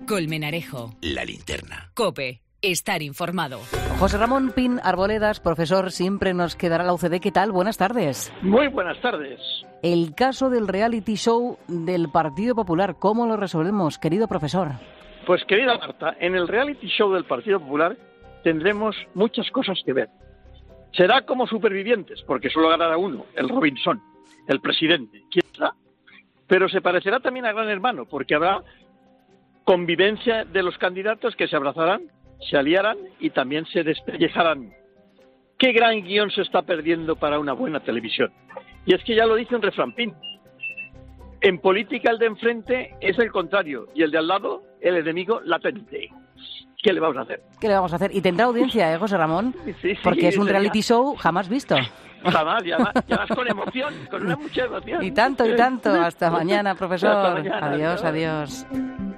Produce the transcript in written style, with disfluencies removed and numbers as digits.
Colmenarejo. La linterna. COPE. Estar informado. José Ramón Pin Arboledas, profesor, siempre nos quedará la UCD. ¿Qué tal? Buenas tardes. Muy buenas tardes. El caso del reality show del Partido Popular, ¿cómo lo resolvemos, querido profesor? Pues, querida Marta, en el reality show del Partido Popular tendremos muchas cosas que ver. Será como Supervivientes, porque solo ganará uno, el Robinson, el presidente. ¿Quién será? Pero se parecerá también a Gran Hermano, porque habrá convivencia de los candidatos que se abrazarán, se aliarán y también se despellejarán. ¿Qué gran guión se está perdiendo para una buena televisión? Y es que ya lo dice un reframpín. En política el de enfrente es el contrario y el de al lado el enemigo latente. ¿Qué le vamos a hacer? ¿Qué le vamos a hacer? Y tendrá audiencia, José Ramón? Sí, porque es un reality show jamás visto. Jamás, ya vas con emoción, con una mucha emoción. Y tanto. Hasta mañana, profesor. Hasta mañana, Adiós.